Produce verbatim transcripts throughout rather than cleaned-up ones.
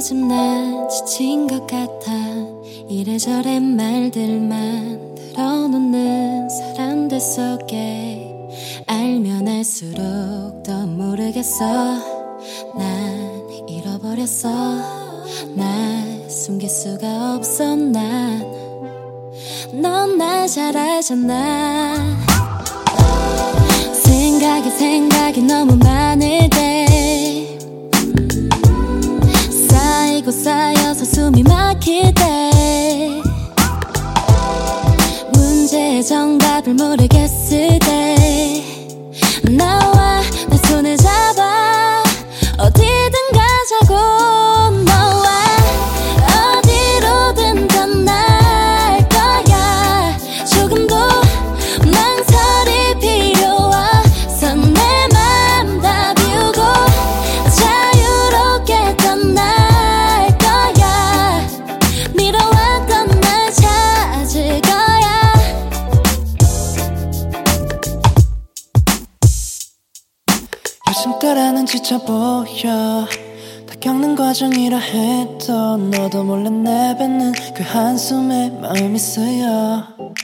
요즘 난 지친 것 같아. 이래저래 말들만 들어놓는 사람들 속에 알면 알수록 더 모르겠어. 난 잃어버렸어. 날 숨길 수가 없어. 난 넌 날 잘 알잖아. 생각이 생각이 너무 많을 때, 쌓이고 쌓여서 숨이 막힐 때, 문제의 정답을 모르겠을 때, 나와 내 손을 잡아 어디든 가자고. 너와 어디로든 떠날 거야. 조금도 망설일 필요와 선 내 맘 다 비우고 자유롭게 떠날 거야. 미뤄왔던 날 찾을 거야. 요즘 따라는 지쳐 보여. 다 겪는 과정이라 해도 너도 몰래 내뱉는 그 한숨에 마음이 쓰여.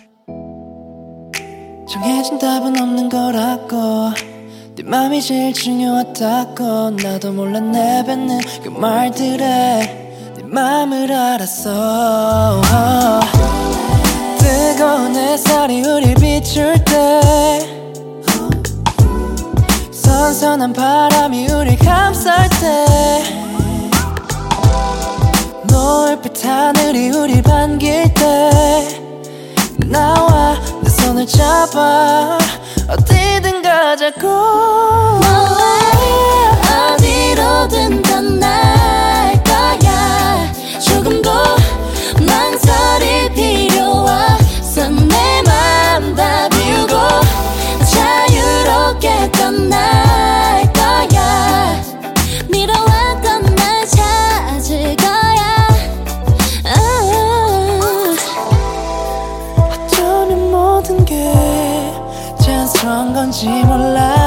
정해진 답은 없는 거라고, 네 맘이 제일 중요하다고. 나도 몰래 내뱉는 그 말들에 네 맘을 알았어. 뜨거운 햇살이 우릴 비출 때, 선선한 바람이 우릴 감쌀 때, 노을빛 하늘이 우릴 반길 때, 나와 내 손을 잡아 어디든 가자고. 너와 어디로든 떠날 거야. 조금도 망설일 필요와 선 내 맘 다 비우고 자유롭게 떠날 거야. 미뤄왔던 날 찾을 거야. 어쩌면 모든 게 자연스러운 건지 몰라.